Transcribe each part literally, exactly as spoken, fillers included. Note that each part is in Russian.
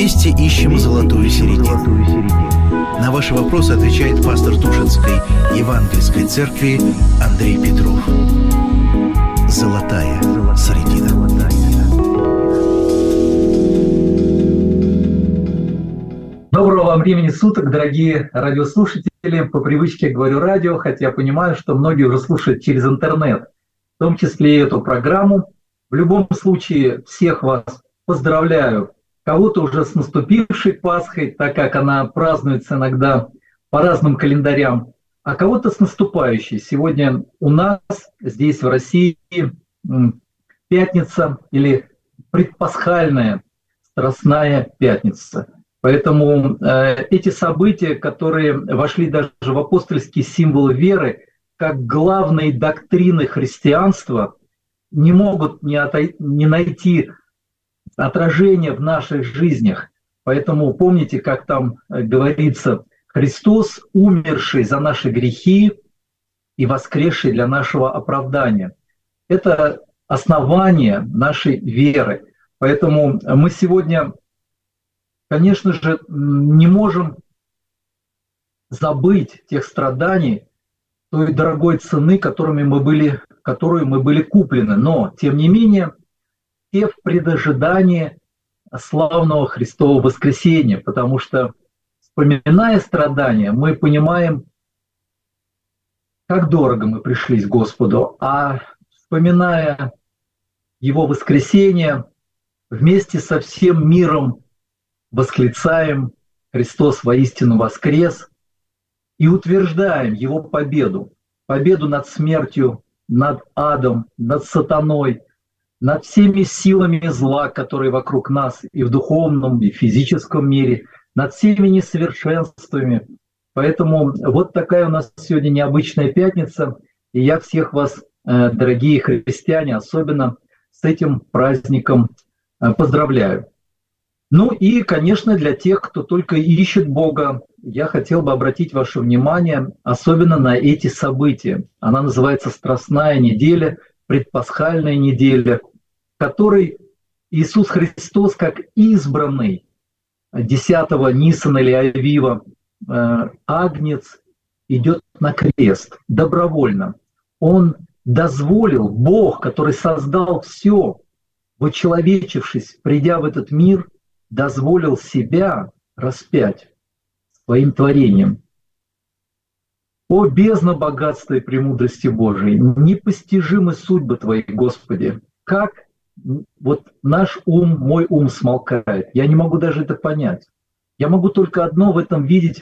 Вместе ищем золотую середину. На ваши вопросы отвечает пастор Тушинской Евангельской церкви Андрей Петров. Золотая середина. Доброго вам времени суток, дорогие радиослушатели. По привычке говорю радио, хотя понимаю, что многие уже слушают через интернет, в том числе и эту программу. В любом случае, всех вас поздравляю. Кого-то уже с наступившей Пасхой, так как она празднуется иногда по разным календарям, а кого-то с наступающей. Сегодня у нас здесь, в России, пятница или предпасхальная Страстная пятница. Поэтому э, эти события, которые вошли даже в апостольские символы веры, как главные доктрины христианства, не могут не, отой- не найти отражения в наших жизнях. Поэтому помните, как там говорится, Христос, умерший за наши грехи и воскресший для нашего оправдания. Это основание нашей веры. Поэтому мы сегодня, конечно же, не можем забыть тех страданий, той дорогой цены, которыми мы были, которую мы были куплены. Но, тем не менее, все в предожидании славного Христового воскресения, потому что, вспоминая страдания, мы понимаем, как дорого мы пришлись к Господу, а вспоминая Его воскресение, вместе со всем миром восклицаем «Христос воистину воскрес» и утверждаем Его победу, победу над смертью, над адом, над сатаной, над всеми силами зла, которые вокруг нас и в духовном, и в физическом мире, над всеми несовершенствами. Поэтому вот такая у нас сегодня необычная пятница, и я всех вас, дорогие христиане, особенно с этим праздником поздравляю. Ну и, конечно, для тех, кто только ищет Бога, я хотел бы обратить ваше внимание особенно на эти события. Она называется «Страстная неделя», предпасхальная неделя, в которой Иисус Христос, как избранный десятого Нисана или Авива агнец, идет на крест добровольно. Он дозволил, Бог, который создал все, вочеловечившись, придя в этот мир, дозволил себя распять своим творением. О, бездна богатства и премудрости Божией, непостижимы судьбы Твои, Господи! Как вот наш ум, мой ум смолкает. Я не могу даже это понять. Я могу только одно в этом видеть: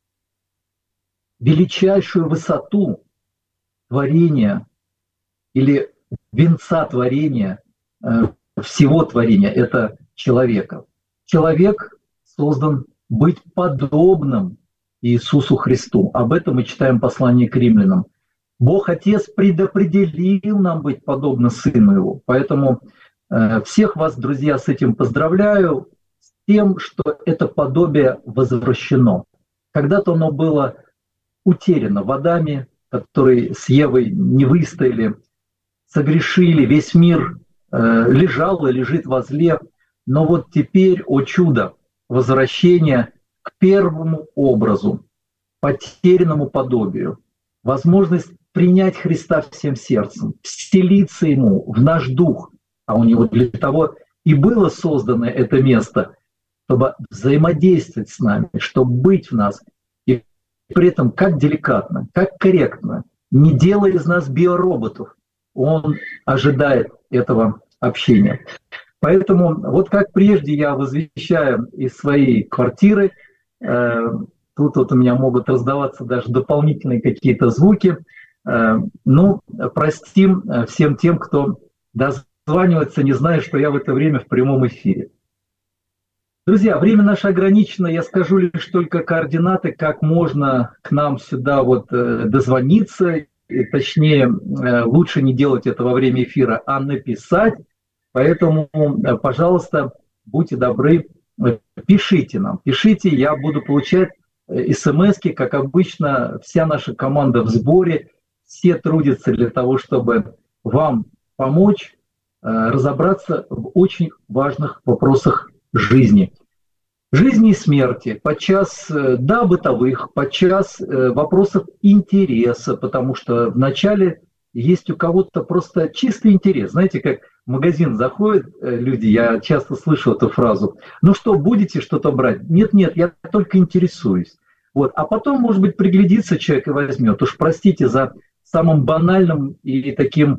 величайшую высоту творения или венца творения, всего творения, это человека. Человек создан быть подобным Иисусу Христу. Об этом мы читаем послание к римлянам. Бог Отец предопределил нам быть подобно Сыну Его. Поэтому э, всех вас, друзья, с этим поздравляю, с тем, что это подобие возвращено. Когда-то оно было утеряно в Адаме, который с Евой не выстояли, согрешили, весь мир э, лежал и лежит во зле. Но вот теперь, о чудо, возвращение к первому образу, потерянному подобию, возможность принять Христа всем сердцем, вселиться Ему в наш дух, а у Него для того и было создано это место, чтобы взаимодействовать с нами, чтобы быть в нас, и при этом как деликатно, как корректно, не делая из нас биороботов. Он ожидает этого общения. Поэтому вот как прежде я возвещаю из своей квартиры, э, тут вот у меня могут раздаваться даже дополнительные какие-то звуки, э, ну, простим всем тем, кто дозванивается, не зная, что я в это время в прямом эфире. Друзья, время наше ограничено, я скажу лишь только координаты, как можно к нам сюда вот э, дозвониться, и, точнее, э, лучше не делать это во время эфира, а написать. Поэтому, пожалуйста, будьте добры, пишите нам, пишите, я буду получать смски, как обычно, вся наша команда в сборе, все трудятся для того, чтобы вам помочь разобраться в очень важных вопросах жизни. жизни и смерти, подчас, да, бытовых, подчас вопросов интереса, потому что вначале есть у кого-то просто чистый интерес. Знаете, как в магазин заходят люди, я часто слышу эту фразу: ну что, будете что-то брать? Нет, нет, я только интересуюсь. Вот. А потом, может быть, приглядится человек и возьмет. Уж простите за самым банальным и таким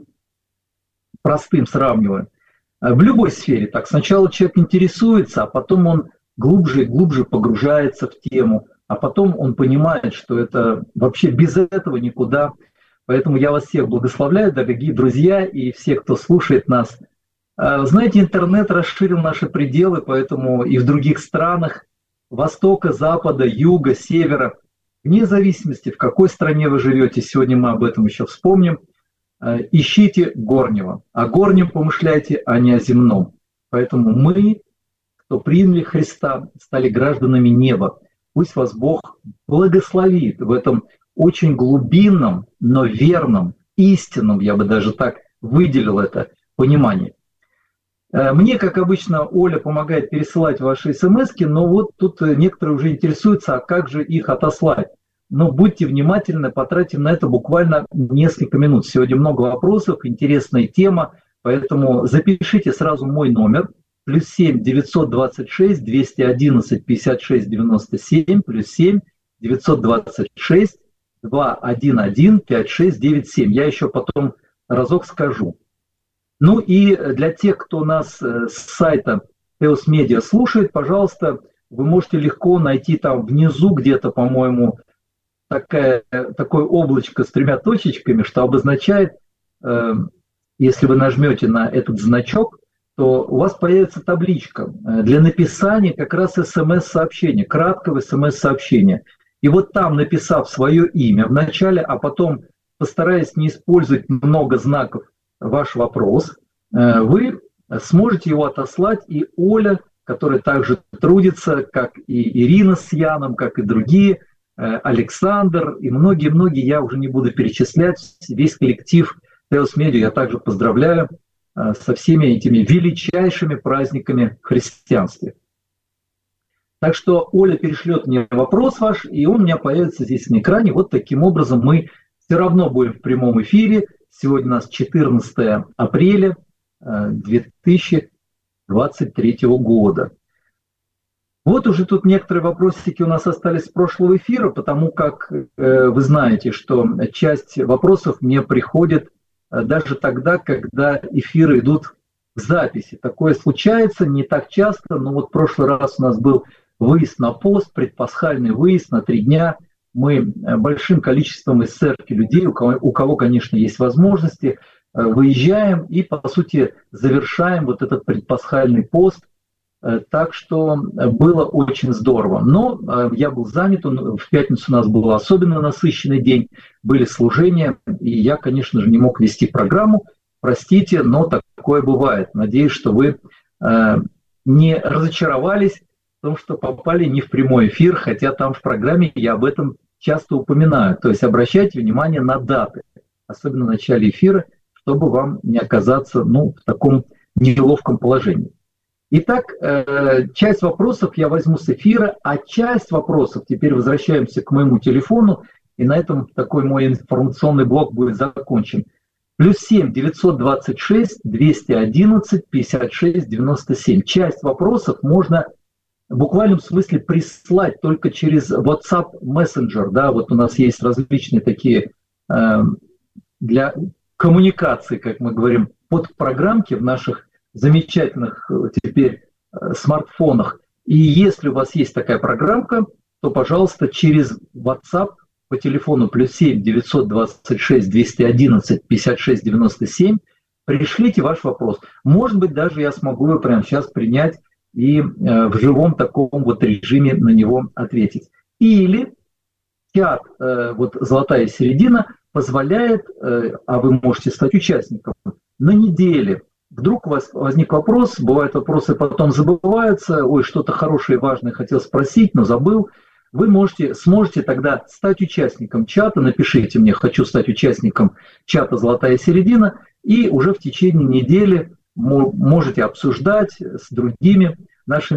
простым сравниваю. В любой сфере так. Сначала человек интересуется, а потом он глубже и глубже погружается в тему, а потом он понимает, что это вообще без этого никуда. Поэтому я вас всех благословляю, дорогие друзья, и все, кто слушает нас. Знаете, интернет расширил наши пределы, поэтому и в других странах Востока, Запада, Юга, Севера, вне зависимости, в какой стране вы живете, сегодня мы об этом еще вспомним, ищите горнего. О горнем помышляйте, а не о земном. Поэтому мы, кто приняли Христа, стали гражданами неба. Пусть вас Бог благословит в этом очень глубинном, но верном, истинном, я бы даже так выделил это, понимании. Мне, как обычно, Оля помогает пересылать ваши смски, но вот тут некоторые уже интересуются, а как же их отослать. Но будьте внимательны, потратим на это буквально несколько минут. Сегодня много вопросов, интересная тема, поэтому запишите сразу мой номер. Плюс семь девятьсот двадцать шесть двести одиннадцать пятьдесят шесть девяносто семь, плюс семь девятьсот двадцать шесть двести одиннадцать пятьдесят шесть девяносто семь. Я еще потом разок скажу. Ну и для тех, кто нас с сайта Теос Медиа слушает, пожалуйста, вы можете легко найти там внизу где-то, по-моему, такая, такое облачко с тремя точечками, что обозначает, э, если вы нажмете на этот значок, то у вас появится табличка для написания как раз смс-сообщения, краткого смс-сообщения. И вот там, написав свое имя в начале, а потом постараясь не использовать много знаков, ваш вопрос, вы сможете его отослать, и Оля, которая также трудится, как и Ирина с Яном, как и другие, Александр и многие-многие, я уже не буду перечислять, весь коллектив Теос Медиа я также поздравляю со всеми этими величайшими праздниками в христианстве. Так что Оля перешлет мне вопрос ваш, и он у меня появится здесь на экране. Вот таким образом мы все равно будем в прямом эфире. Сегодня у нас четырнадцатое апреля две тысячи двадцать третьего года. Вот уже тут некоторые вопросики у нас остались с прошлого эфира, потому как э, вы знаете, что часть вопросов мне приходит э, даже тогда, когда эфиры идут в записи. Такое случается не так часто, но вот в прошлый раз у нас был выезд на пост, предпасхальный выезд на три дня. Мы большим количеством из церкви людей, у кого, у кого, конечно, есть возможности, э, выезжаем и, по сути, завершаем вот этот предпасхальный пост. Так что было очень здорово. Но я был занят, в пятницу у нас был особенно насыщенный день, были служения, и я, конечно же, не мог вести программу. Простите, но такое бывает. Надеюсь, что вы не разочаровались в том, что попали не в прямой эфир, хотя там в программе я об этом часто упоминаю. То есть обращайте внимание на даты, особенно в начале эфира, чтобы вам не оказаться ну, в таком неловком положении. Итак, часть вопросов я возьму с эфира, а часть вопросов, теперь возвращаемся к моему телефону, и на этом такой мой информационный блок будет закончен. Плюс семь девятьсот двадцать шесть двести одиннадцать пятьдесят шесть девяносто семь. Часть вопросов можно в буквальном смысле прислать только через WhatsApp Messenger. Да, вот у нас есть различные такие э, для коммуникации, как мы говорим, подпрограммки в наших замечательных теперь смартфонах. И если у вас есть такая программка, то, пожалуйста, через WhatsApp по телефону плюс семь девятьсот двадцать шесть двести одиннадцать пятьдесят шесть девяносто семь пришлите ваш вопрос. Может быть, даже я смогу его прямо сейчас принять и в живом таком вот режиме на него ответить. Или чат, вот «Золотая середина», позволяет, а вы можете стать участником, на неделе. Вдруг у вас возник вопрос, бывают вопросы потом забываются, ой, что-то хорошее и важное хотел спросить, но забыл. Вы можете, сможете тогда стать участником чата, напишите мне, хочу стать участником чата «Золотая середина», и уже в течение недели можете обсуждать с другими нашими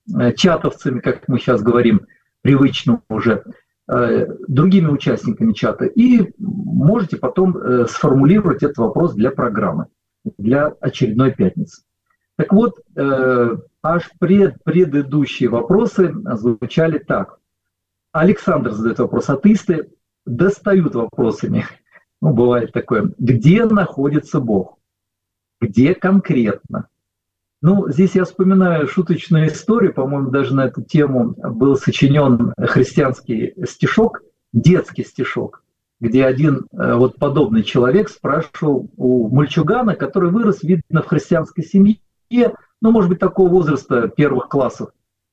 чатовцами, как мы сейчас говорим, привычно уже, другими участниками чата, и можете потом сформулировать этот вопрос для программы, для очередной пятницы. Так вот, аж пред, предыдущие вопросы звучали так. Александр задает вопрос. Атеисты достают вопросами. Ну, бывает такое. Где находится Бог? Где конкретно? Ну, здесь я вспоминаю шуточную историю. По-моему, даже на эту тему был сочинен христианский стишок, детский стишок, где один вот подобный человек спрашивал у мальчугана, который вырос, видно, в христианской семье, ну, может быть, такого возраста первых классов.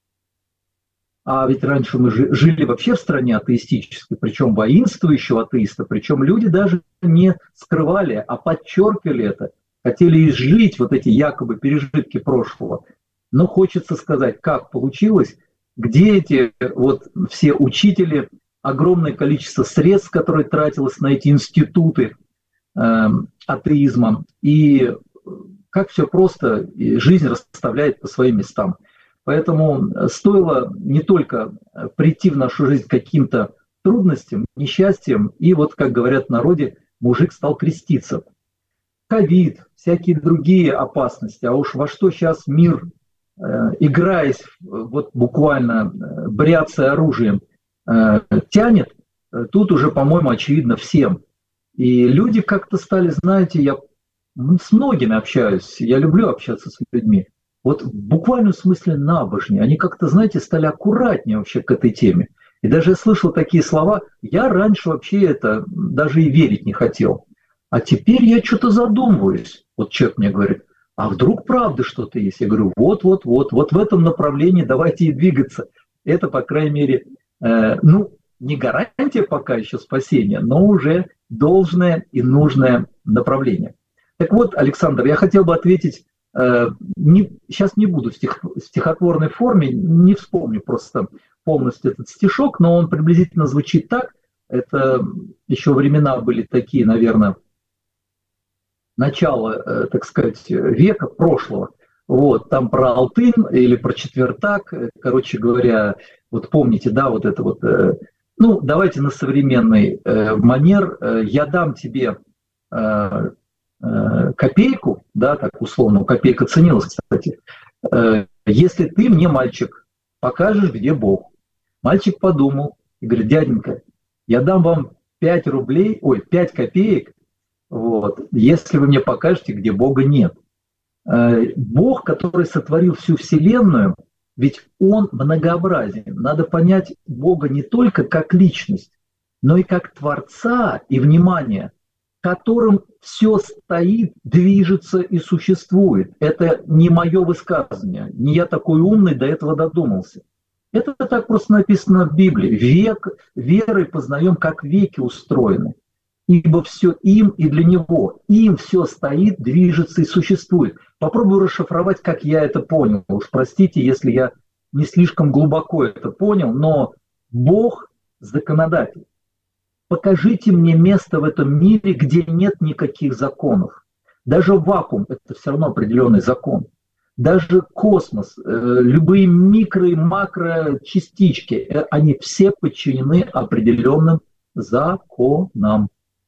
А ведь раньше мы жили вообще в стране атеистической, причем воинствующего атеиста, причем люди даже не скрывали, а подчеркивали это, хотели изжить вот эти якобы пережитки прошлого. Но хочется сказать, как получилось, где эти вот все учители, огромное количество средств, которые тратилось на эти институты э, атеизма, и как все просто, и жизнь расставляет по своим местам. Поэтому стоило не только прийти в нашу жизнь к каким-то трудностям, несчастьям, и вот, как говорят в народе, мужик стал креститься. Ковид, всякие другие опасности, а уж во что сейчас мир, играясь, вот буквально бряцая оружием, тянет, тут уже, по-моему, очевидно всем. И люди как-то стали, знаете, я с многими общаюсь, я люблю общаться с людьми, вот в буквальном смысле набожнее. Они как-то, знаете, стали аккуратнее вообще к этой теме. И даже я слышал такие слова, я раньше вообще это даже и верить не хотел. А теперь я что-то задумываюсь. Вот человек мне говорит, а вдруг правда что-то есть? Я говорю, вот-вот-вот, вот в этом направлении давайте и двигаться. Это, по крайней мере, э, ну, не гарантия пока еще спасения, но уже должное и нужное направление. Так вот, Александр, я хотел бы ответить, э, не, сейчас не буду в стих, стихотворной форме, не вспомню просто полностью этот стишок, но он приблизительно звучит так. Это еще времена были такие, наверное, начало, э, так сказать, века прошлого. Вот, там про Алтын или про четвертак, короче говоря, вот помните, да, вот это вот, э, ну, давайте на современный э, манер, э, я дам тебе э, э, копейку, да, так условно, копейка ценилась, кстати, э, если ты мне, мальчик, покажешь, где Бог. Мальчик подумал и говорит, дяденька, я дам вам пять рублей, ой, пять копеек, вот, если вы мне покажете, где Бога нет. Бог, который сотворил всю Вселенную, ведь Он многообразен. Надо понять Бога не только как личность, но и как Творца и, внимание, которым все стоит, движется и существует. Это не мое высказывание, не я такой умный до этого додумался. Это так просто написано в Библии. Век, верой познаем, как веки устроены. Ибо все им и для него. Им все стоит, движется и существует. Попробую расшифровать, как я это понял. Уж простите, если я не слишком глубоко это понял, но Бог законодатель. Покажите мне место в этом мире, где нет никаких законов. Даже вакуум – это все равно определенный закон. Даже космос, любые микро- и макрочастички, они все подчинены определенным законам.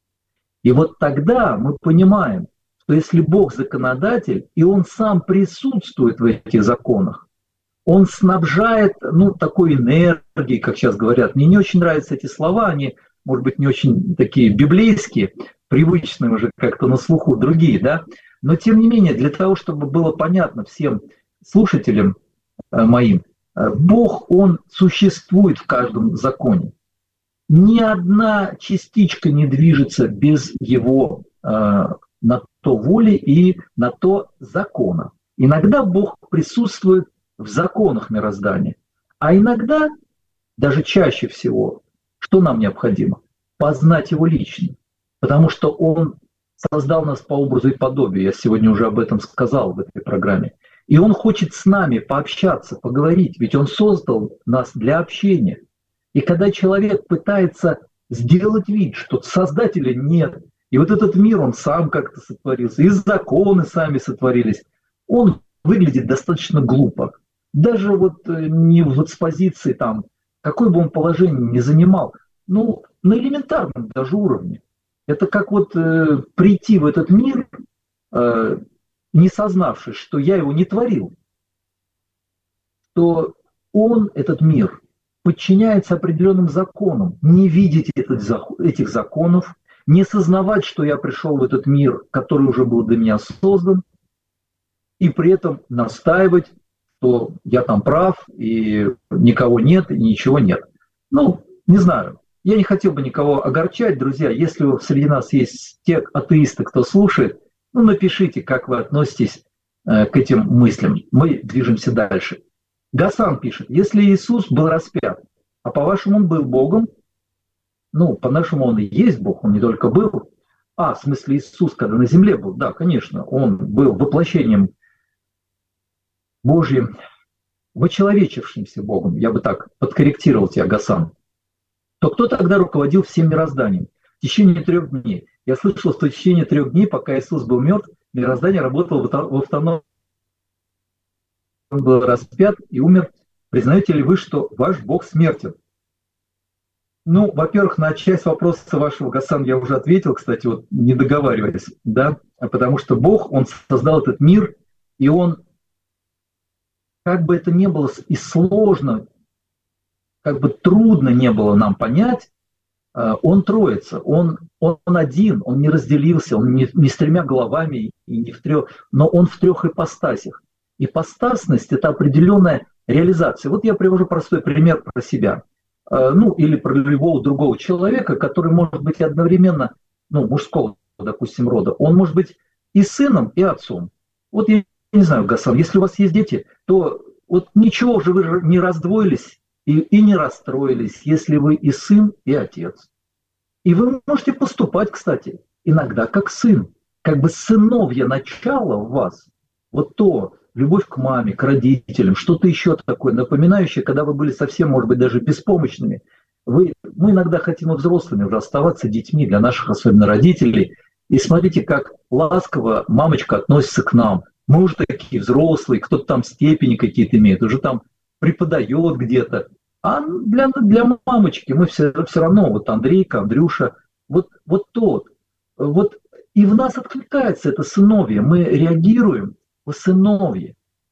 И вот тогда мы понимаем, что если Бог законодатель, и Он сам присутствует в этих законах, Он снабжает, ну, такой энергией, как сейчас говорят. Мне не очень нравятся эти слова, они, может быть, не очень такие библейские, привычные уже как-то на слуху другие, да. Но, тем не менее, для того, чтобы было понятно всем слушателям моим, Бог, Он существует в каждом законе. Ни одна частичка не движется без его э, на то воли и на то закона. Иногда Бог присутствует в законах мироздания, а иногда, даже чаще всего, что нам необходимо? Познать его лично, потому что он создал нас по образу и подобию, я сегодня уже об этом сказал в этой программе, и он хочет с нами пообщаться, поговорить, ведь он создал нас для общения. И когда человек пытается сделать вид, что создателя нет, и вот этот мир, он сам как-то сотворился, и законы сами сотворились, он выглядит достаточно глупо. даже вот не в экспозиции там, какой бы он положение ни занимал, ну, на элементарном даже уровне. Это как вот э, прийти в этот мир, э, не сознавшись, что я его не творил, что он, этот мир, подчиняется определенным законам, не видеть этот, этих законов, не сознавать, что я пришел в этот мир, который уже был для меня создан, и при этом настаивать, что я там прав, и никого нет, и ничего нет. Ну, не знаю. Я не хотел бы никого огорчать, друзья. Если среди нас есть те атеисты, кто слушает, ну, напишите, как вы относитесь э, к этим мыслям. Мы движемся дальше. Гасан пишет, если Иисус был распят, а по-вашему он был Богом, ну, по-нашему он и есть Бог, он не только был, а, в смысле Иисус, когда на земле был, да, конечно, он был воплощением Божьим, вочеловечившимся Богом, я бы так подкорректировал тебя, Гасан, то кто тогда руководил всем мирозданием в течение трех дней? Я слышал, что в течение трех дней, пока Иисус был мертв, мироздание работало в автономном. Он был распят и умер. Признаете ли вы, что ваш Бог смертен? Ну, во-первых, на часть вопроса вашего, Гасан, я уже ответил, кстати, вот не договариваясь, да, потому что Бог, Он создал этот мир, и Он, как бы это ни было и сложно, как бы трудно не было нам понять, Он троица, он, он один, Он не разделился, Он не, не с тремя головами, и не в трех, но Он в трех ипостасях. Ипостасность – это определенная реализация. Вот я привожу простой пример про себя, ну или про любого другого человека, который может быть одновременно, ну, мужского, допустим, рода. Он может быть и сыном, и отцом. Вот я не знаю, Гасан, если у вас есть дети, то вот ничего уже вы не раздвоились и, и не расстроились, если вы и сын, и отец. И вы можете поступать, кстати, иногда как сын, как бы сыновье начало в вас, вот то, любовь к маме, к родителям, что-то еще такое, напоминающее, когда вы были совсем, может быть, даже беспомощными. Вы, мы иногда хотим и взрослыми уже оставаться детьми для наших, особенно родителей. И смотрите, как ласково мамочка относится к нам. Мы уже такие взрослые, кто-то там степени какие-то имеет, уже там преподает где-то. А для, для мамочки мы все, все равно, вот Андрейка, Андрюша, вот, вот тот. Вот, и в нас откликается это сыновье, мы реагируем в сыновье.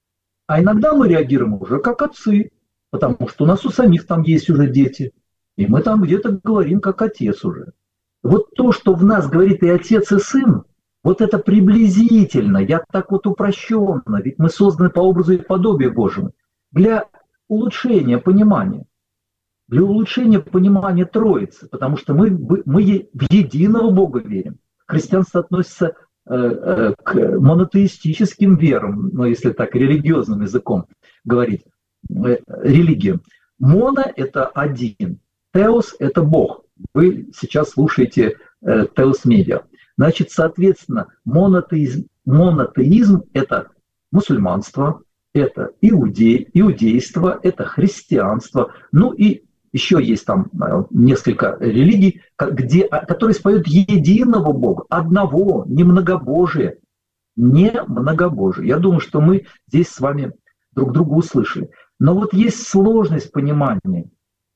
А иногда мы реагируем уже как отцы, потому что у нас у самих там есть уже дети, и мы там где-то говорим как отец уже. Вот то, что в нас говорит и отец, и сын, вот это приблизительно, я так вот упрощенно, ведь мы созданы по образу и подобию Божьему, для улучшения понимания, для улучшения понимания Троицы, потому что мы, мы в единого Бога верим. Христианство относится э, к монотеистическим верам, ну, если так религиозным языком говорить, э, религиям. Моно – это один, теос – это Бог. Вы сейчас слушаете э, Теос Медиа. Значит, соответственно, монотеизм, монотеизм – это мусульманство, это иудей, иудейство, это христианство, ну и еще есть там несколько религий, где, которые исповедуют единого Бога, одного, не многобожие, не многобожие. Я думаю, что мы здесь с вами друг друга услышали. Но вот есть сложность понимания.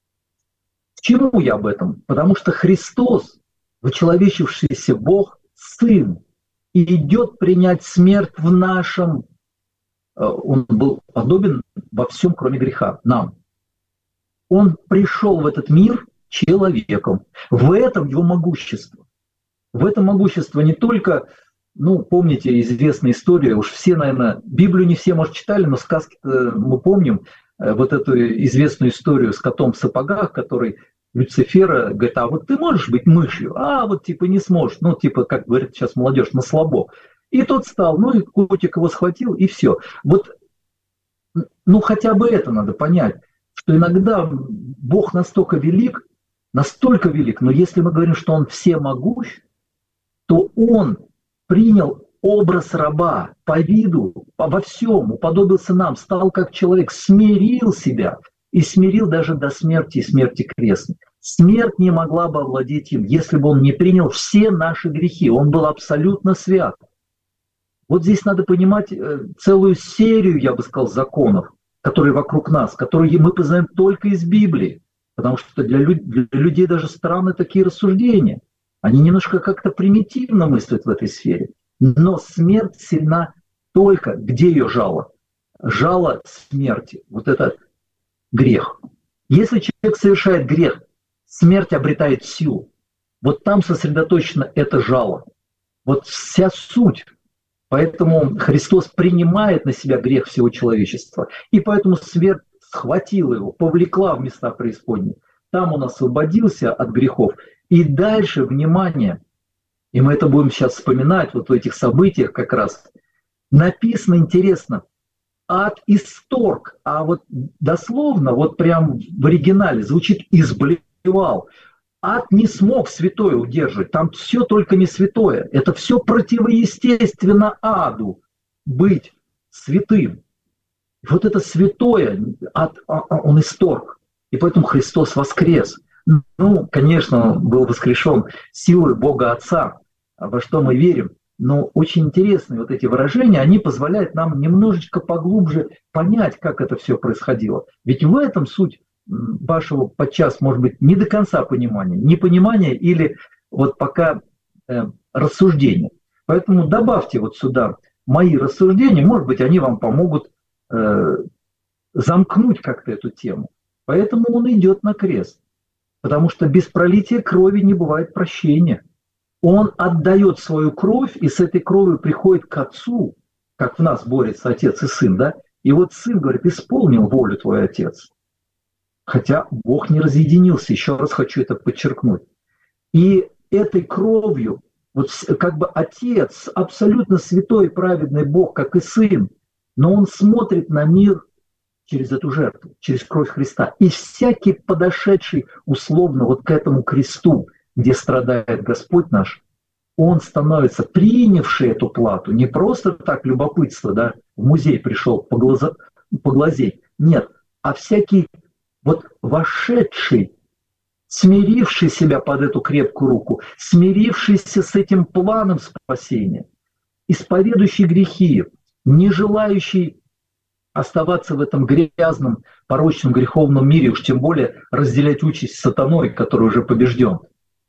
К чему я об этом? Потому что Христос, вочеловечившийся Бог, Сын, и идет принять смерть в нашем. Он был подобен во всем, кроме греха, нам. Он пришел в этот мир человеком. В этом его могущество. В этом могущество не только, ну, помните известная история, уж все, наверное, Библию не все, может, читали, но сказки-то мы помним, вот эту известную историю с котом в сапогах, который Люцифера говорит, а вот ты можешь быть мышью? А вот типа не сможешь. Ну, типа, как говорит сейчас молодежь, на слабо. И тот стал, ну и котик его схватил, и все. Вот, ну хотя бы это надо понять, что иногда Бог настолько велик, настолько велик, но если мы говорим, что Он всемогущ, то Он принял образ раба по виду, во всем, уподобился нам, стал как человек, смирил себя и смирил даже до смерти и смерти крестной. Смерть не могла бы овладеть им, если бы Он не принял все наши грехи. Он был абсолютно свят. Вот здесь надо понимать целую серию, я бы сказал, законов, которые вокруг нас, которые мы познаем только из Библии. Потому что для, люд, для людей даже странны такие рассуждения. Они немножко как-то примитивно мыслят в этой сфере. Но смерть сильна только, где ее жало? Жало смерти. Вот это грех. Если человек совершает грех, смерть обретает силу. Вот там сосредоточено это жало. Вот вся суть. Поэтому Христос принимает на себя грех всего человечества. И поэтому смерть схватила его, повлекла в места преисподней. Там он освободился от грехов. И дальше, внимание, и мы это будем сейчас вспоминать, вот в этих событиях как раз, написано интересно, ад исторг, а вот дословно, вот прям в оригинале звучит «изблевал». Ад не смог святое удерживать, там все только не святое. Это все противоестественно аду, быть святым. Вот это святое, ад, он исторг. И поэтому Христос воскрес. Ну, конечно, он был воскрешен силой Бога Отца, во что мы верим. Но очень интересные вот эти выражения, они позволяют нам немножечко поглубже понять, как это все происходило. Ведь в этом суть вашего подчас, может быть, не до конца понимания, непонимания или вот пока э, рассуждения. Поэтому добавьте вот сюда мои рассуждения, может быть, они вам помогут э, замкнуть как-то эту тему. Поэтому он идет на крест, потому что без пролития крови не бывает прощения. Он отдает свою кровь, и с этой кровью приходит к Отцу, как в нас борется Отец и Сын, да? И вот Сын говорит: исполнил волю твой Отец. Хотя Бог не разъединился, еще раз хочу это подчеркнуть. И этой кровью, вот как бы Отец, абсолютно святой и праведный Бог, как и Сын, но Он смотрит на мир через эту жертву, через кровь Христа. И всякий подошедший условно вот к этому кресту, где страдает Господь наш, он становится, принявший эту плату, не просто так любопытство, да, в музей пришел поглаза, поглазеть, нет, а всякий вот вошедший, смиривший себя под эту крепкую руку, смирившийся с этим планом спасения, исповедующий грехи, не желающий оставаться в этом грязном, порочном, греховном мире, уж тем более разделять участь с сатаной, который уже побежден.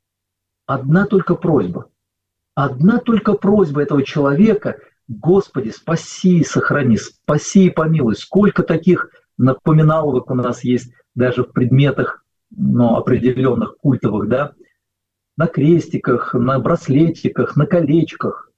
Одна только просьба, одна только просьба этого человека: Господи, спаси и сохрани, спаси и помилуй. Сколько таких напоминаловок у нас есть даже в предметах, ну, определенных культовых, да, на крестиках, на браслетиках, на колечках.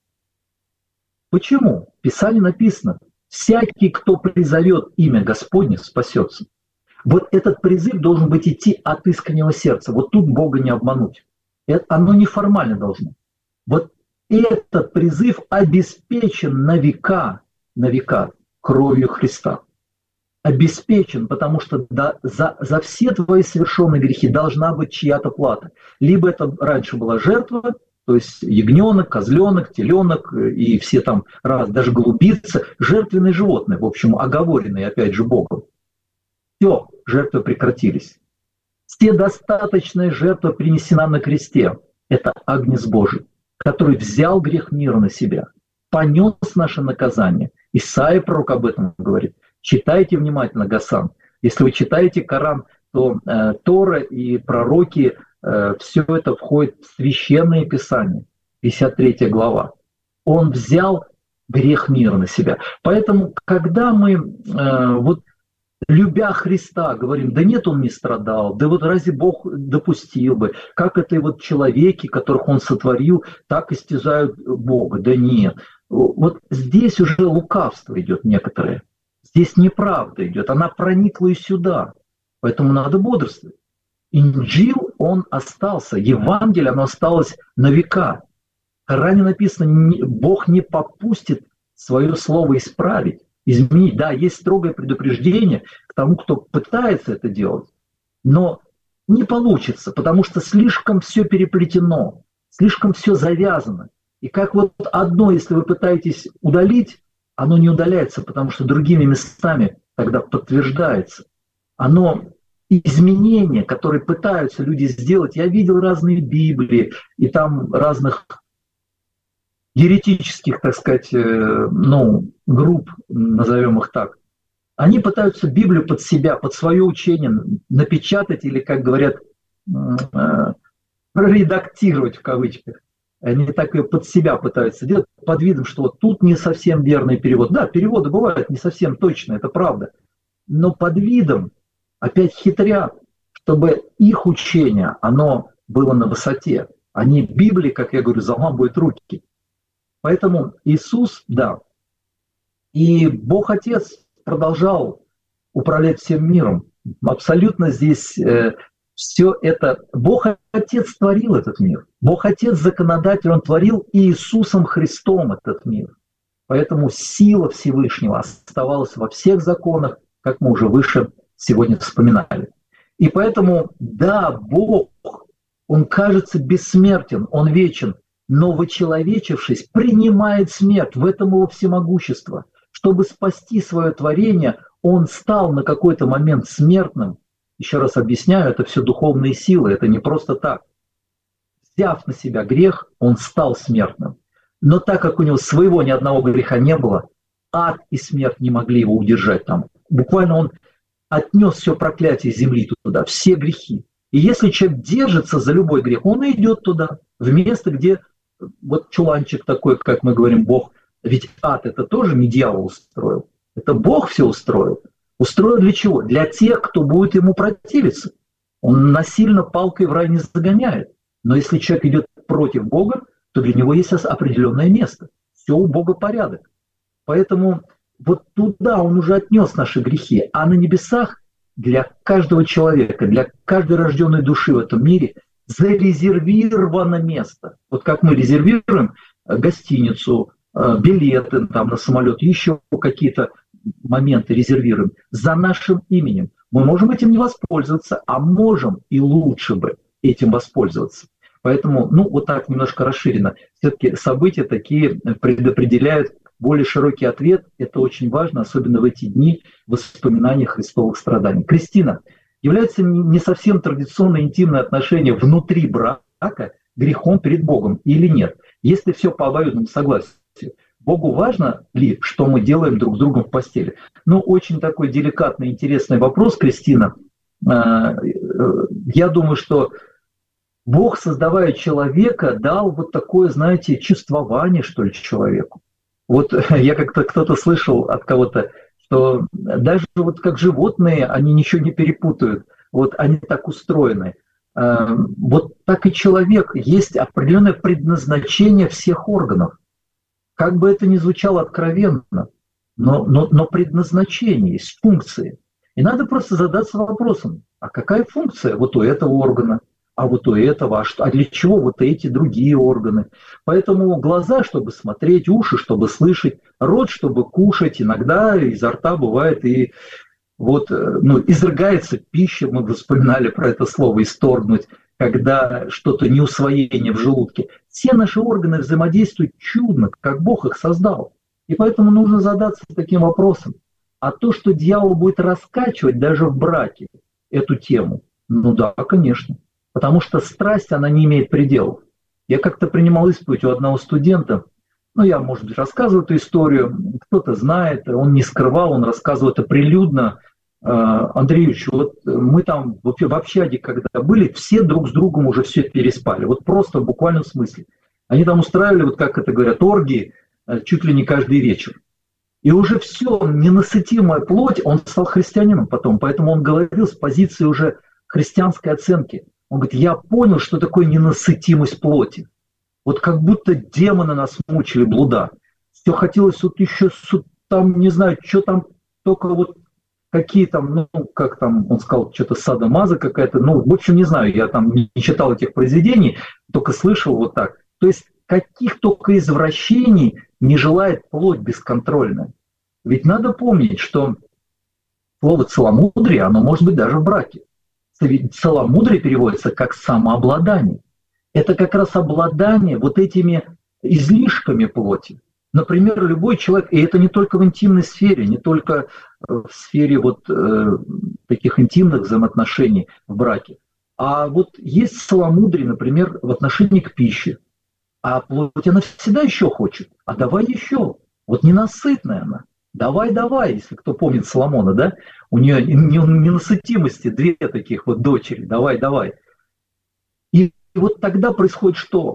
Почему? В Писании написано: всякий, кто призовет имя Господне, спасется. Вот этот призыв должен быть идти от искреннего сердца. Вот тут Бога не обмануть. Это, оно неформально должно. Вот этот призыв обеспечен на века, на века кровью Христа. Обеспечен, потому что да, за, за все твои совершенные грехи должна быть чья-то плата. Либо это раньше была жертва, то есть ягненок, козленок, теленок и все там раз, даже голубица, жертвенные животные, в общем, оговоренные опять же Богом. Все, жертвы прекратились. Все достаточная жертва принесена на кресте. Это Агнец Божий, который взял грех мира на себя, понес наше наказание. Исаия пророк об этом говорит. Читайте внимательно, Гасан. Если вы читаете Коран, то э, Тора и пророки, э, все это входит в священное писание, пятьдесят третья глава. Он взял грех мира на себя. Поэтому, когда мы, э, вот, любя Христа, говорим: да нет, он не страдал, да вот разве Бог допустил бы, как это и вот человеки, которых он сотворил, так истязают Бога? Да нет. Вот здесь уже лукавство идет некоторое. Здесь неправда идет, она проникла и сюда. Поэтому надо бодрствовать. Инджил, он остался, Евангелие, оно осталось на века. В Коране написано: Бог не попустит свое слово исправить, изменить. Да, есть строгое предупреждение к тому, кто пытается это делать, но не получится, потому что слишком все переплетено, слишком все завязано. И как вот одно, если вы пытаетесь удалить, оно не удаляется, потому что другими местами тогда подтверждается. Оно, изменения, которые пытаются люди сделать, я видел разные Библии, и там разных еретических, так сказать, ну, групп, назовем их так, Они пытаются Библию под себя, под свое учение напечатать или, как говорят, проредактировать в кавычках. Они так ее под себя пытаются делать, под видом, что вот тут не совсем верный перевод. Да, переводы бывают не совсем точно, это правда. Но под видом опять хитрят, чтобы их учение, оно было на высоте. Они Библии, как я говорю, заламывают руки. Поэтому Иисус, да, и Бог Отец продолжал управлять всем миром. Абсолютно здесь э, все это... Бог Отец творил этот мир. Бог Отец законодатель, Он творил Иисусом Христом этот мир. Поэтому сила Всевышнего оставалась во всех законах, как мы уже выше сегодня вспоминали. И поэтому, да, Бог, Он кажется бессмертен, Он вечен, но, вычеловечившись, принимает смерть. В этом Его всемогущество. Чтобы спасти свое творение, Он стал на какой-то момент смертным. Еще раз объясняю, это все духовные силы, это не просто так. Взяв на себя грех, Он стал смертным. Но так как у Него своего ни одного греха не было, ад и смерть не могли Его удержать там. Буквально Он отнес все проклятие земли туда, все грехи. И если человек держится за любой грех, он и идет туда, в место, где вот чуланчик такой, как мы говорим, Бог. Ведь ад это тоже не дьявол устроил, это Бог все устроил. Устроил для чего? Для тех, кто будет Ему противиться. Он насильно палкой в рай не загоняет. Но если человек идет против Бога, то для него есть определенное место. Все у Бога порядок. Поэтому вот туда Он уже отнес наши грехи. А на небесах для каждого человека, для каждой рожденной души в этом мире зарезервировано место. Вот как мы резервируем гостиницу, билеты там, на самолет, еще какие-то моменты резервируем за нашим именем. Мы можем этим не воспользоваться, а можем и лучше бы этим воспользоваться. Поэтому, ну, вот так немножко расширено. Все-таки события такие предопределяют более широкий ответ. Это очень важно, особенно в эти дни воспоминаний Христовых страданий. Кристина, является не совсем традиционное интимное отношение внутри брака грехом перед Богом или нет? Если все по обоюдному согласию, Богу важно ли, что мы делаем друг с другом в постели? Ну, очень такой деликатный, интересный вопрос, Кристина. Я думаю, что Бог, создавая человека, дал вот такое, знаете, чувствование, что ли, человеку. Вот я как-то кто-то слышал от кого-то, что даже вот как животные, они ничего не перепутают. Вот они так устроены. Вот так и человек. Есть определенное предназначение всех органов. Как бы это ни звучало откровенно, но, но, но предназначение есть, функции. И надо просто задаться вопросом, а какая функция вот у этого органа, а вот у этого, а, что, а для чего вот эти другие органы? Поэтому глаза, чтобы смотреть, уши, чтобы слышать, рот, чтобы кушать, иногда изо рта бывает и вот, ну, изрыгается пища, мы бы вспоминали про это слово, исторгнуть, когда что-то неусвоение в желудке. Все наши органы взаимодействуют чудно, как Бог их создал. И поэтому нужно задаться таким вопросом. А то, что дьявол будет раскачивать даже в браке эту тему, ну да, конечно. Потому что страсть, она не имеет пределов. Я как-то принимал исповедь у одного студента, ну я, может быть, рассказываю эту историю, кто-то знает, он не скрывал, он рассказывал это прилюдно. Андреевич, вот мы там в общаге, когда были, все друг с другом уже все переспали. Вот просто в буквальном смысле. Они там устраивали, вот как это говорят, оргии чуть ли не каждый вечер. И уже все, ненасытимая плоть, он стал христианином потом, поэтому он говорил с позиции уже христианской оценки. Он говорит, я понял, что такое ненасытимость плоти. Вот как будто демоны нас мучили, блуда. Все хотелось вот еще, там, не знаю, что там, только вот какие там, ну, как там, он сказал, что-то садомаза какая-то, ну, в общем, не знаю, я там не читал этих произведений, только слышал вот так. То есть каких только извращений не желает плоть бесконтрольная. Ведь надо помнить, что слово целомудрие, оно может быть даже в браке. Целомудрие переводится как самообладание. Это как раз обладание вот этими излишками плоти. Например, любой человек, и это не только в интимной сфере, не только в сфере вот э, таких интимных взаимоотношений в браке, а вот есть целомудрие, например, в отношении к пище. А плоть, она всегда еще хочет, а давай еще. Вот ненасытная она. Давай, давай, если кто помнит Соломона, да, у нее ненасытимости две таких вот дочери, давай, давай. И вот тогда происходит что?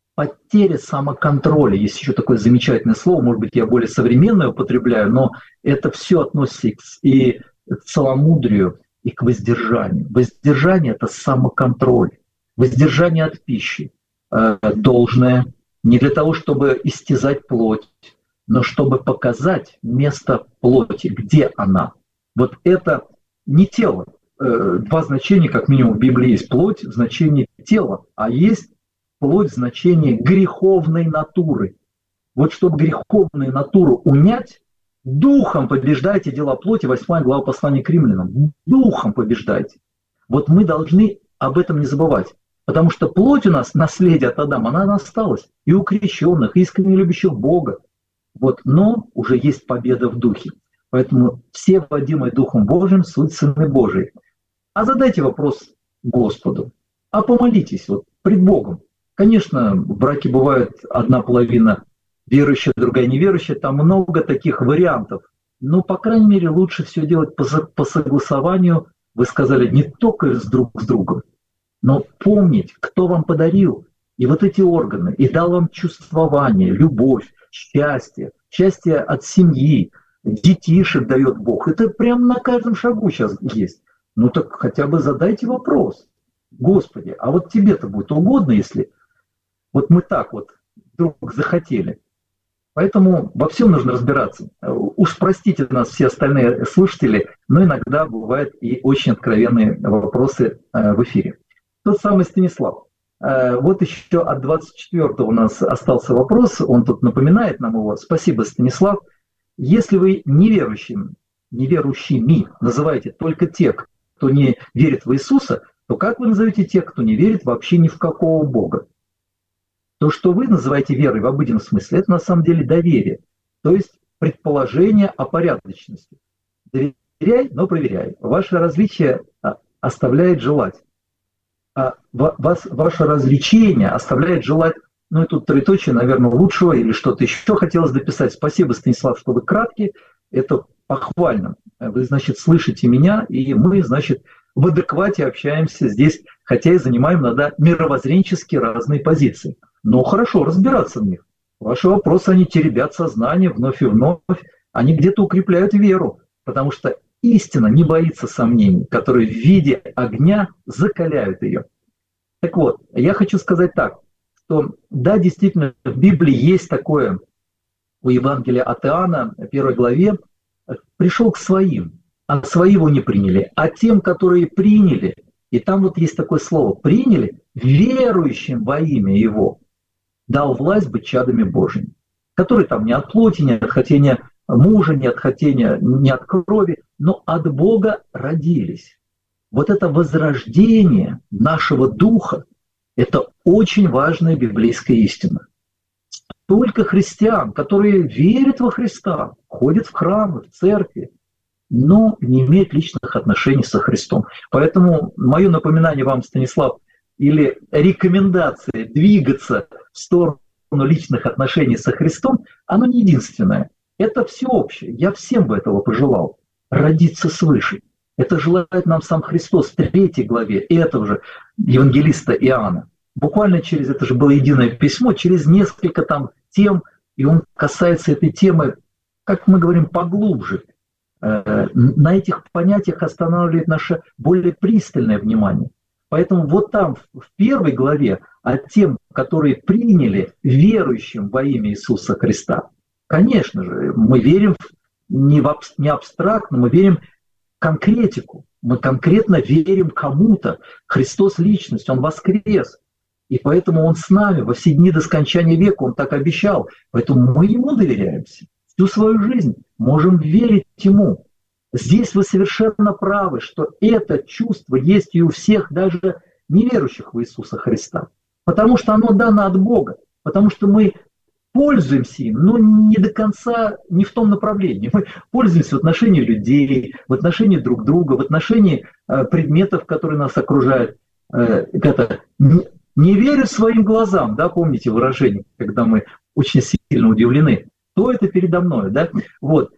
Потеря самоконтроля. Есть еще такое замечательное слово, может быть, я более современное употребляю, но это все относится и к целомудрию, и к воздержанию. Воздержание – это самоконтроль. Воздержание от пищи э, должное не для того, чтобы истязать плоть, но чтобы показать место плоти, где она. Вот это не тело. Э, два значения, как минимум, в Библии есть плоть, значение тела, а есть плоть, значение греховной натуры. Вот чтобы греховную натуру унять, духом побеждайте дела плоти, восьмая глава послания к римлянам. Духом побеждайте. Вот мы должны об этом не забывать. Потому что плоть у нас, наследие от Адама, она осталась. И у крещенных, и искренне любящих Бога. Вот, но уже есть победа в духе. Поэтому все, водимые Духом Божьим, суть сыны Божии. А задайте вопрос Господу. А помолитесь вот пред Богом. Конечно, в браке бывает одна половина верующая, другая неверующая. Там много таких вариантов. Но, по крайней мере, лучше все делать по, по согласованию. Вы сказали, не только с друг с другом, но помнить, кто вам подарил и вот эти органы, и дал вам чувствование, любовь, счастье, счастье от семьи, детишек дает Бог. Это прямо на каждом шагу сейчас есть. Ну так хотя бы задайте вопрос. Господи, а вот тебе-то будет угодно, если вот мы так вот вдруг захотели? Поэтому во всем нужно разбираться. Уж простите нас все остальные слушатели, но иногда бывают и очень откровенные вопросы в эфире. Тот самый Станислав. Вот еще от двадцать четвёртого у нас остался вопрос, он тут напоминает нам его. Спасибо, Станислав. Если вы неверующим, неверующими называете только тех, кто не верит в Иисуса, то как вы назовете тех, кто не верит вообще ни в какого Бога? То, что вы называете верой в обыденном смысле, это на самом деле доверие, то есть предположение о порядочности. Доверяй, но проверяй. Ваше различие оставляет желать. А вас, ваше развлечение оставляет желать, ну и тут троеточие, наверное, лучшего или что-то еще хотелось дописать. Спасибо, Станислав, что вы краткие, это похвально. Вы, значит, слышите меня, и мы, значит, в адеквате общаемся здесь, хотя и занимаем иногда мировоззренчески разные позиции. Но хорошо разбираться в них. Ваши вопросы, они теребят сознание вновь и вновь, они где-то укрепляют веру, потому что истина не боится сомнений, которые в виде огня закаляют ее. Так вот, я хочу сказать так, что да, действительно, в Библии есть такое, у Евангелия от Иоанна, первой главе, пришел к своим, а свои его не приняли, а тем, которые приняли, и там вот есть такое слово, приняли, верующим во имя его, дал власть быть чадами Божьими, которые там не от плоти, не от хотения мужа, не от хотения, не от крови, но от Бога родились. Вот это возрождение нашего духа, это очень важная библейская истина. Только христиан, которые верят во Христа, ходят в храмы, в церкви, но не имеют личных отношений со Христом. Поэтому мое напоминание вам, Станислав, или рекомендация двигаться в сторону личных отношений со Христом, оно не единственное. Это всеобщее. Я всем бы этого пожелал. Родиться свыше. Это желает нам сам Христос в третьей главе этого же евангелиста Иоанна. Буквально через это же было единое письмо, через несколько там тем, и он касается этой темы, как мы говорим, поглубже. На этих понятиях останавливает наше более пристальное внимание. Поэтому вот там, в первой главе, от тем, которые приняли верующим во имя Иисуса Христа, конечно же, мы верим не, в, не абстрактно, мы верим в конкретику. Мы конкретно верим кому-то. Христос – личность, Он воскрес. И поэтому Он с нами во все дни до скончания века, Он так обещал. Поэтому мы Ему доверяемся. Всю свою жизнь можем верить Ему. Здесь вы совершенно правы, что это чувство есть и у всех, даже неверующих в Иисуса Христа. Потому что оно дано от Бога. Потому что мы пользуемся им, но не до конца, не в том направлении. Мы пользуемся в отношении людей, в отношении друг друга, в отношении э, предметов, которые нас окружают. Э, это, не, не верю своим глазам, да, помните выражение, когда мы очень сильно удивлены. Кто это передо мной, да? Вот.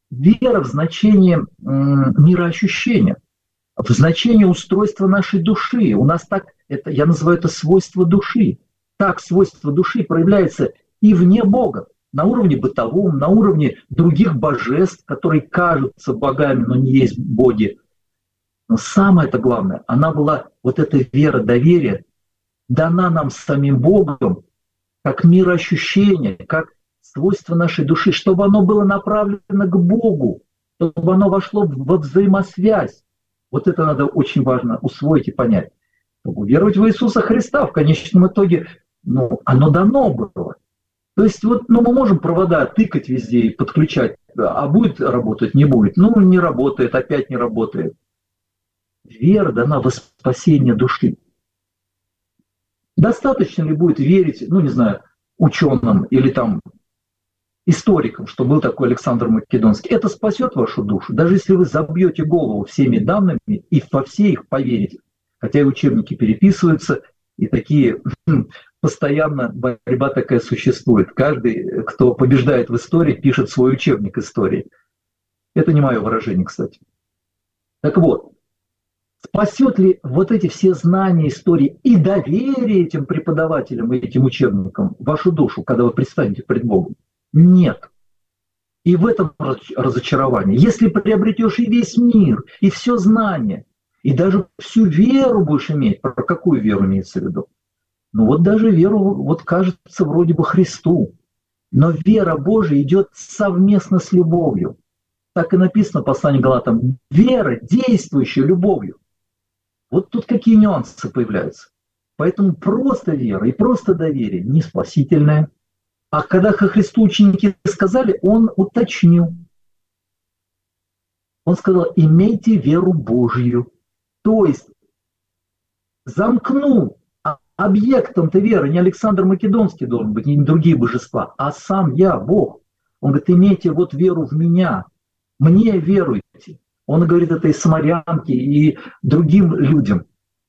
вера в значении мироощущения, в значении устройства нашей души. У нас так, это, я называю это свойство души. Так свойство души проявляется и вне Бога, на уровне бытовом, на уровне других божеств, которые кажутся богами, но не есть боги. Но самое это главное, она была, вот эта вера, доверие, дана нам самим Богом, как мироощущение, как свойство нашей души, чтобы оно было направлено к Богу, чтобы оно вошло во взаимосвязь. Вот это надо очень важно усвоить и понять. Чтобы веровать в Иисуса Христа в конечном итоге, ну, оно дано было. То есть вот, ну, мы можем провода тыкать везде и подключать, а будет работать, не будет. Ну, не работает, опять не работает. Вера дана во спасение души. Достаточно ли будет верить, ну, не знаю, ученым или там историкам, что был такой Александр Македонский? Это спасет вашу душу, даже если вы забьете голову всеми данными и во все их поверите. Хотя и учебники переписываются, и такие постоянно борьба такая существует. Каждый, кто побеждает в истории, пишет свой учебник истории. Это не мое выражение, кстати. Так вот, спасет ли вот эти все знания истории и доверие этим преподавателям и этим учебникам вашу душу, когда вы предстанете пред Богом? Нет. И в этом разочарование. Если приобретешь и весь мир, и все знание, и даже всю веру будешь иметь, про какую веру имеется в виду? Ну вот даже веру, вот кажется, вроде бы Христу. Но вера Божия идет совместно с любовью. Так и написано в послании к Галатам. Вера, действующая любовью. Вот тут какие нюансы появляются. Поэтому просто вера и просто доверие не спасительное. А когда ко Христу ученики сказали, он уточнил. Он сказал, имейте веру Божью. То есть замкнул объектом-то веры не Александр Македонский должен быть, не другие божества, а сам я, Бог. Он говорит, имейте вот веру в меня, мне веруйте. Он говорит это и самарянке, и другим людям,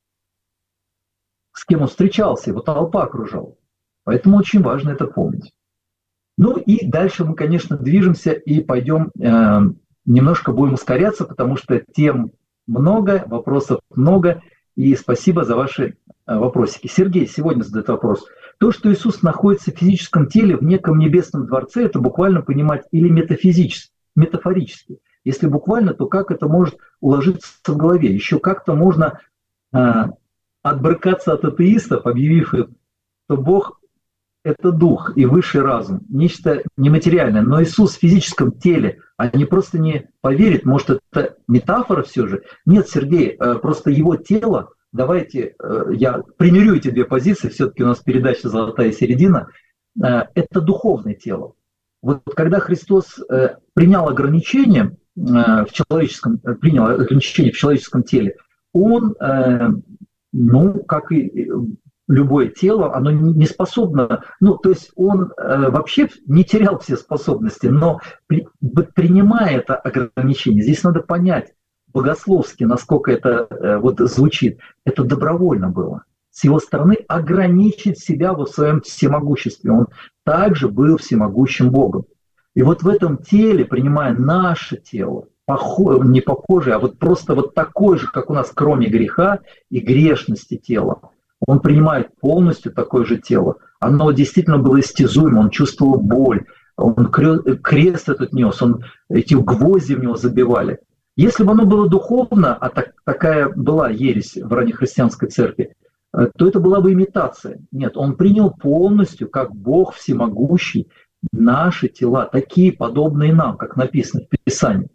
с кем он встречался, его толпа окружала. Поэтому очень важно это помнить. Ну и дальше мы, конечно, движемся и пойдем, э, немножко будем ускоряться, потому что тем много, вопросов много, и спасибо за ваши э, вопросики. Сергей сегодня задает вопрос. То, что Иисус находится в физическом теле в неком небесном дворце, это буквально понимать или метафизически, метафорически. Если буквально, то как это может уложиться в голове? Еще как-то можно э, отбрыкаться от атеистов, объявив им, что Бог – это дух и высший разум, нечто нематериальное. Но Иисус в физическом теле, они просто не поверят, может, это метафора все же? Нет, Сергей, э, просто его тело, давайте, э, я примирю эти две позиции, все-таки у нас передача «Золотая середина», э, это духовное тело. Вот когда Христос э, принял ограничения, в человеческом, принял ограничение в человеческом теле, он, э, ну, как и любое тело, оно не способно, ну, то есть он э, вообще не терял все способности, но при, принимая это ограничение, здесь надо понять богословски, насколько это э, вот звучит, это добровольно было. С его стороны ограничить себя во своем всемогуществе. Он также был всемогущим Богом. И вот в этом теле, принимая наше тело, похоже, не похожее, а вот просто вот такое же, как у нас, кроме греха и грешности тела, он принимает полностью такое же тело. Оно действительно было истязуемо, он чувствовал боль, он крест этот нес, он, эти гвозди в него забивали. Если бы оно было духовно, а так, такая была ересь в раннехристианской церкви, то это была бы имитация. Нет, он принял полностью, как Бог всемогущий, наши тела, такие подобные нам, как написано в Писании.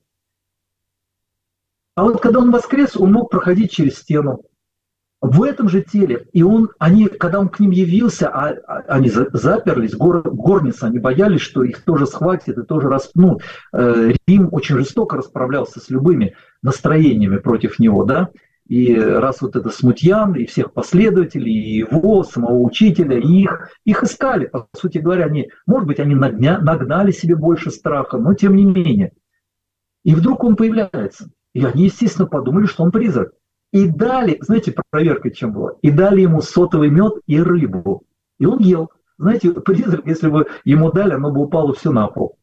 А вот когда он воскрес, он мог проходить через стену. В этом же теле, и он, они, когда он к ним явился, а, а, они за, заперлись, гор, горницы, они боялись, что их тоже схватят и тоже распнут. Э, Рим очень жестоко расправлялся с любыми настроениями против него, да. И раз вот это смутьян, и всех последователей, и его, самого учителя, и их, их искали. По сути говоря, они, может быть, они нагня, нагнали себе больше страха, но тем не менее. И вдруг он появляется. И они, естественно, подумали, что он призрак. И дали, знаете, проверка чем была? И дали ему сотовый мед и рыбу. И он ел. Знаете, призрак, если бы ему дали, оно бы упало все на пол.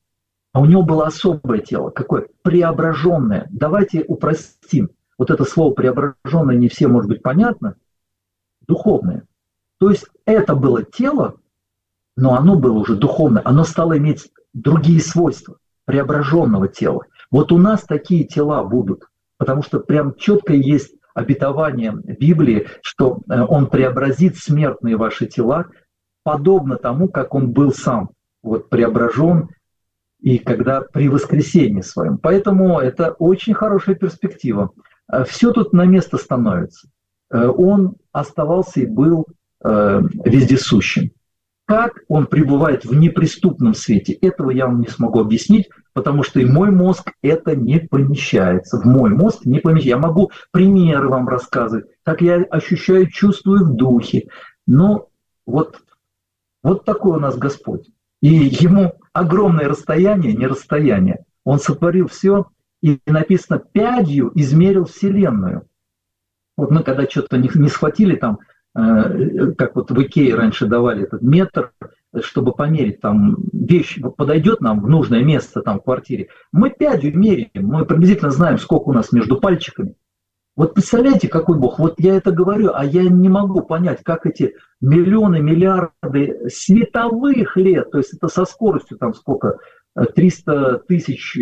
А у него было особое тело. Какое? Преображенное. Давайте упростим. Вот это слово преображенное не всем может быть понятно. Духовное. То есть это было тело, но оно было уже духовное. Оно стало иметь другие свойства преображенного тела. Вот у нас такие тела будут. Потому что прям четко есть обетование Библии, что Он преобразит смертные ваши тела, подобно тому, как Он был сам вот, преображен, и когда при воскресении своем. Поэтому это очень хорошая перспектива. Все тут на место становится. Он оставался и был вездесущим. Как он пребывает в неприступном свете, этого я вам не смогу объяснить, потому что и мой мозг это не помещается. В мой мозг не помещается. Я могу примеры вам рассказывать, как я ощущаю, чувствую в духе. Но вот, вот такой у нас Господь. И ему огромное расстояние, не расстояние. Он сотворил все, и написано, пядью измерил вселенную. Вот мы когда что-то не, не схватили там, э, как вот в Икее раньше давали этот метр, чтобы померить там вещь, подойдет нам в нужное место там в квартире, мы пядью меряем, мы приблизительно знаем, сколько у нас между пальчиками. Вот представляете, какой Бог? Вот я это говорю, а я не могу понять, как эти миллионы, миллиарды световых лет, то есть это со скоростью там сколько, триста тысяч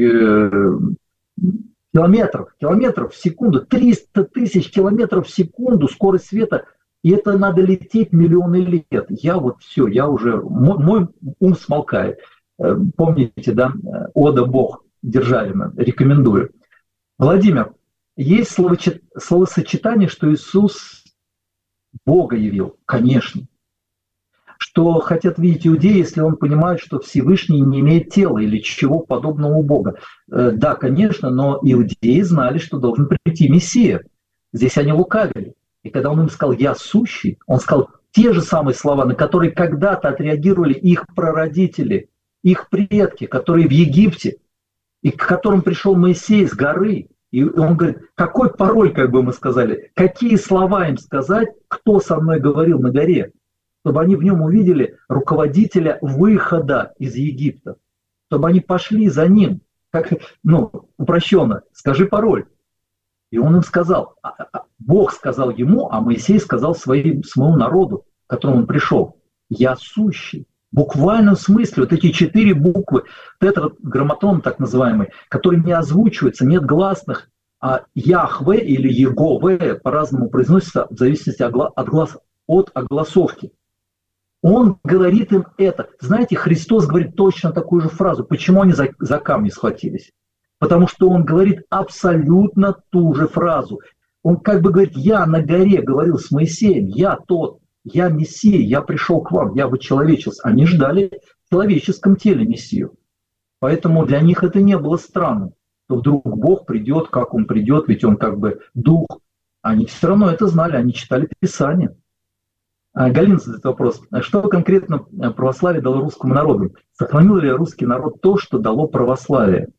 километров, километров в секунду, триста тысяч километров в секунду скорость света, и это надо лететь миллионы лет. Я вот все, я уже, мой, мой ум смолкает. Помните, да, Ода Бог Державина, рекомендую. Владимир, есть словосочетание, что Иисус Бога явил, конечно. Что хотят видеть иудеи, если он понимает, что Всевышний не имеет тела или чего подобного у Бога. Да, конечно, но иудеи знали, что должен прийти Мессия. Здесь они лукавили. И когда он им сказал «Я сущий», он сказал те же самые слова, на которые когда-то отреагировали их прародители, их предки, которые в Египте, и к которым пришел Моисей с горы. И он говорит, какой пароль, как бы мы сказали, какие слова им сказать, кто со мной говорил на горе, чтобы они в нем увидели руководителя выхода из Египта, чтобы они пошли за ним, как, ну, упрощенно, скажи пароль. И он им сказал, Бог сказал ему, а Моисей сказал своим, своему народу, к которому он пришел, «Я сущий». В буквальном смысле вот эти четыре буквы, тетраграмматон так называемый, который не озвучивается, нет гласных, а Яхве или Егове по-разному произносится в зависимости от, глас, от огласовки. Он говорит им это. Знаете, Христос говорит точно такую же фразу. Почему они за, за камни схватились? Потому что он говорит абсолютно ту же фразу. Он как бы говорит, я на горе говорил с Моисеем, я тот. Я Мессия, я пришел к вам, я вычеловечился. Они ждали в человеческом теле Мессию. Поэтому для них это не было странным, что вдруг Бог придет, как Он придет, ведь Он как бы дух. Они все равно это знали, они читали Писание. Галина задает вопрос, что конкретно православие дало русскому народу? Сохранил ли русский народ то, что дало православие?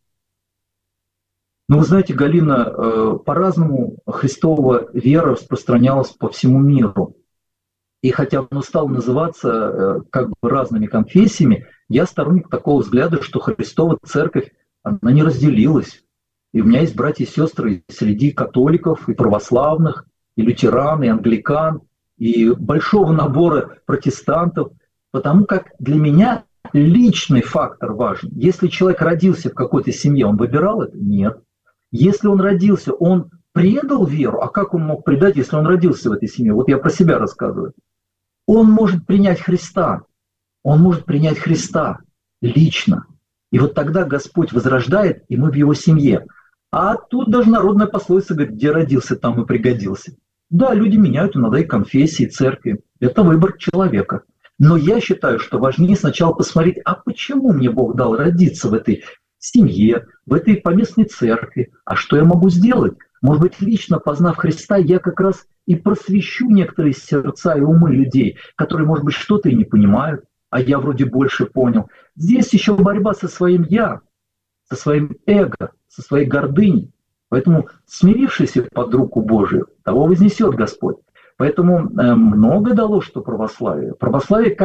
Ну, вы знаете, Галина, по-разному Христова вера распространялась по всему миру. И хотя оно стало называться как бы разными конфессиями, я сторонник такого взгляда, что Христова церковь, она не разделилась. И у меня есть братья и сестры среди католиков, и православных, и лютеран, и англикан, и большого набора протестантов, потому как для меня личный фактор важен. Если человек родился в какой-то семье, он выбирал это? Нет. Если он родился, он предал веру, а как он мог предать, если он родился в этой семье? Вот я про себя рассказываю. Он может принять Христа, он может принять Христа лично. И вот тогда Господь возрождает, и мы в его семье. А тут даже народная пословица говорит, где родился, там и пригодился. Да, люди меняют иногда и конфессии, и церкви. Это выбор человека. Но я считаю, что важнее сначала посмотреть, а почему мне Бог дал родиться в этой семье, в этой поместной церкви? А что я могу сделать? Может быть, лично познав Христа, я как раз и просвещу некоторые сердца и умы людей, которые, может быть, что-то и не понимают, а я вроде больше понял. Здесь еще борьба со своим «я», со своим эго, со своей гордыней. Поэтому смирившийся под руку Божию, того вознесет Господь. Поэтому много дало, что православие. Православие как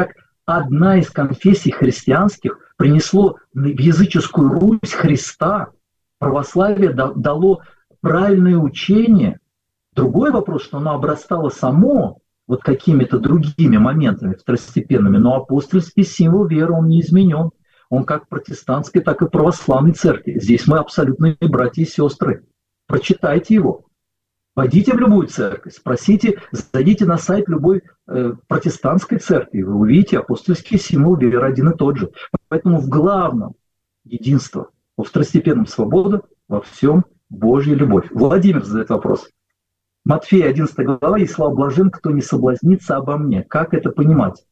одна из конфессий христианских принесло в языческую Русь Христа, православие дало правильное учение. Другой вопрос, что оно обрастало само вот какими-то другими моментами второстепенными, но апостольский символ веры, он не изменен. Он как протестантской, так и православной церкви. Здесь мы абсолютные братья и сестры. Прочитайте его. Пойдите в любую церковь, спросите, зайдите на сайт любой э, протестантской церкви, вы увидите апостольский символ веры один и тот же. Поэтому в главном единство, во второстепенном свобода, во всем Божья любовь. Владимир задает вопрос. Матфея одиннадцатая глава, «И слава блажен, кто не соблазнится обо мне». Как это понимать?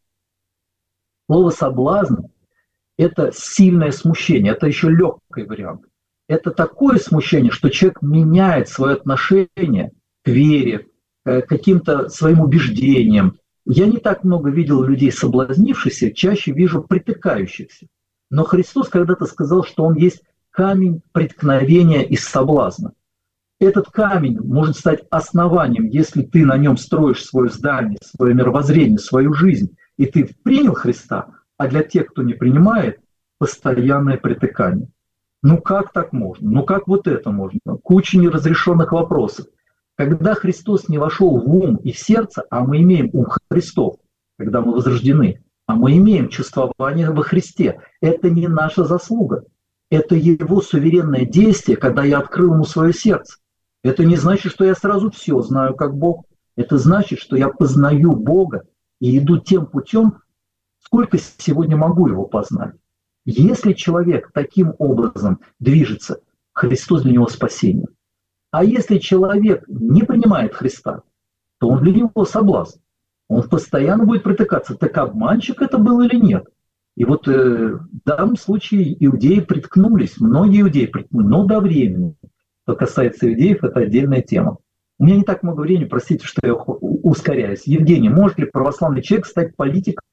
Слово «соблазн» – это сильное смущение, это еще легкий вариант. Это такое смущение, что человек меняет свое отношение к вере, к каким-то своим убеждениям. Я не так много видел людей соблазнившихся, чаще вижу притыкающихся. Но Христос когда-то сказал, что Он есть камень преткновения и соблазна. Этот камень может стать основанием, если ты на нем строишь свое здание, свое мировоззрение, свою жизнь, и ты принял Христа, а для тех, кто не принимает, постоянное притыкание. Ну как так можно? Ну как вот это можно? Куча неразрешенных вопросов. Когда Христос не вошел в ум и в сердце, а мы имеем ум Христов, когда мы возрождены, а мы имеем чувствование во Христе, это не наша заслуга. Это Его суверенное действие, когда я открыл Ему свое сердце. Это не значит, что я сразу все знаю как Бог. Это значит, что я познаю Бога и иду тем путем, сколько сегодня могу Его познать. Если человек таким образом движется, Христос для него спасение. А если человек не принимает Христа, то он для него соблазн. Он постоянно будет притыкаться, так обманщик это был или нет. И вот э, в данном случае иудеи приткнулись, многие иудеи приткнулись, но до времени. Что касается иудеев, это отдельная тема. У меня не так много времени, простите, что я ускоряюсь. Евгений, может ли православный человек стать политиком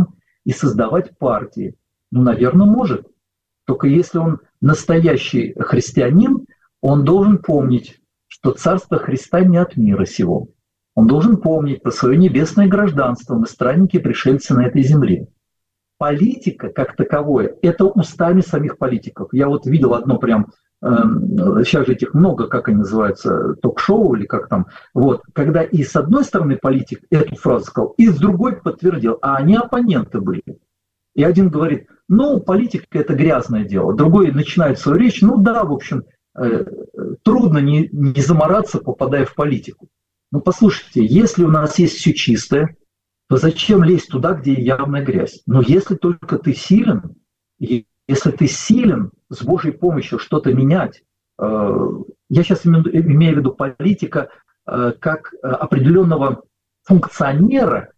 и создавать партии? Ну, наверное, может. Только если он настоящий христианин, он должен помнить, что царство Христа не от мира сего. Он должен помнить про свое небесное гражданство, мы странники, пришельцы на этой земле. Политика, как таковое, это устами самих политиков. Я вот видел одно прям, э, сейчас же этих много, как они называются, ток-шоу или как там, вот, когда и с одной стороны политик эту фразу сказал, и с другой подтвердил, а они оппоненты были. И один говорит, ну, политика – это грязное дело. Другой начинает свою речь, ну да, в общем, э, трудно не, не замораться, попадая в политику. Ну, послушайте, если у нас есть все чистое, то зачем лезть туда, где явная грязь? Но если только ты силен, и если ты силен с Божьей помощью что-то менять, э, я сейчас имею, имею в виду политика э, как определенного функционера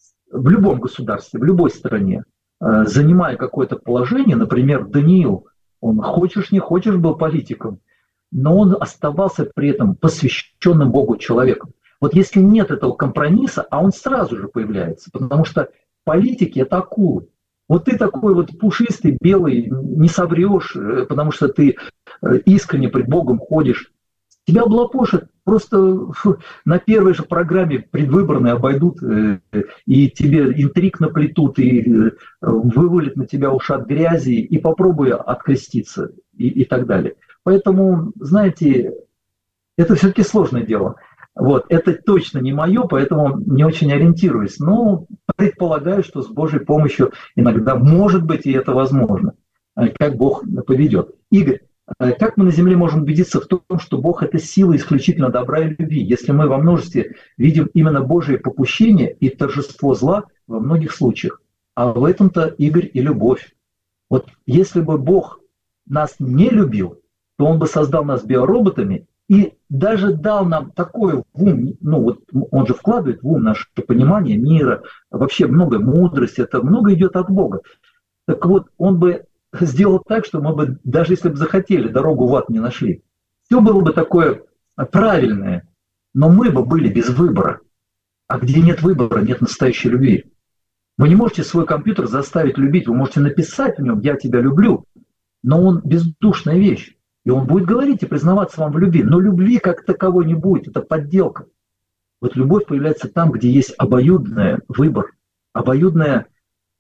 в любом государстве, в любой стране, занимая какое-то положение, например, Даниил, он хочешь не хочешь был политиком, но он оставался при этом посвященным Богу человеком. Вот если нет этого компромисса, а он сразу же появляется, потому что политики – это акулы. Вот ты такой вот пушистый, белый, не соврешь, потому что ты искренне пред Богом ходишь. Тебя облапошат, просто фу, на первой же программе предвыборной обойдут, э, и тебе интриг наплетут, и э, вывалят на тебя ушат грязи, и попробуй откреститься, и, и так далее. Поэтому, знаете, это все-таки сложное дело. Вот, это точно не мое, поэтому не очень ориентируюсь. Но предполагаю, что с Божьей помощью иногда может быть, и это возможно, как Бог поведет. Игорь, как мы на земле можем убедиться в том, что Бог – это сила исключительно добра и любви, если мы во множестве видим именно Божие попущение и торжество зла во многих случаях? А в этом-то, Игорь, и любовь. Вот если бы Бог нас не любил, то Он бы создал нас биороботами и даже дал нам такое в ум, ну вот Он же вкладывает в ум наше понимание мира, вообще много мудрости, это много идет от Бога. Так вот, Он бы сделал так, что мы бы, даже если бы захотели, дорогу в ад не нашли. Все было бы такое правильное, но мы бы были без выбора. А где нет выбора, нет настоящей любви. Вы не можете свой компьютер заставить любить, вы можете написать в нем «я тебя люблю», но он бездушная вещь, и он будет говорить и признаваться вам в любви. Но любви как таковой не будет, это подделка. Вот любовь появляется там, где есть обоюдный выбор, обоюдное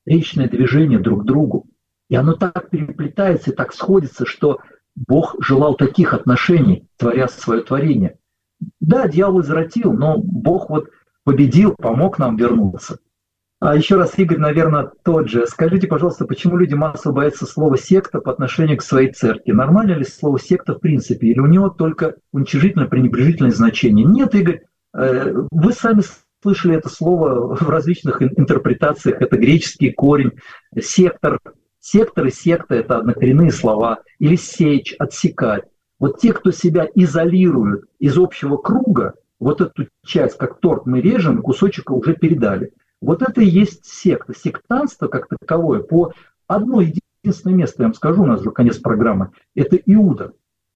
встречное движение друг к другу. И оно так переплетается и так сходится, что Бог желал таких отношений, творя свое творение. Да, дьявол извратил, но Бог вот победил, помог нам вернуться. А еще раз, Игорь, наверное, тот же. Скажите, пожалуйста, почему люди массово боятся слова «секта» по отношению к своей церкви? Нормально ли слово «секта» в принципе? Или у него только уничижительно-пренебрежительное значение? Нет, Игорь, вы сами слышали это слово в различных интерпретациях. Это греческий корень, сектор. Сектор и секта – это однокоренные слова. Или сечь, отсекать. Вот те, кто себя изолируют из общего круга, вот эту часть, как торт мы режем, кусочек уже передали. Вот это и есть секта. Сектантство как таковое, по одно единственное место, я вам скажу, у нас уже конец программы, это Иуда.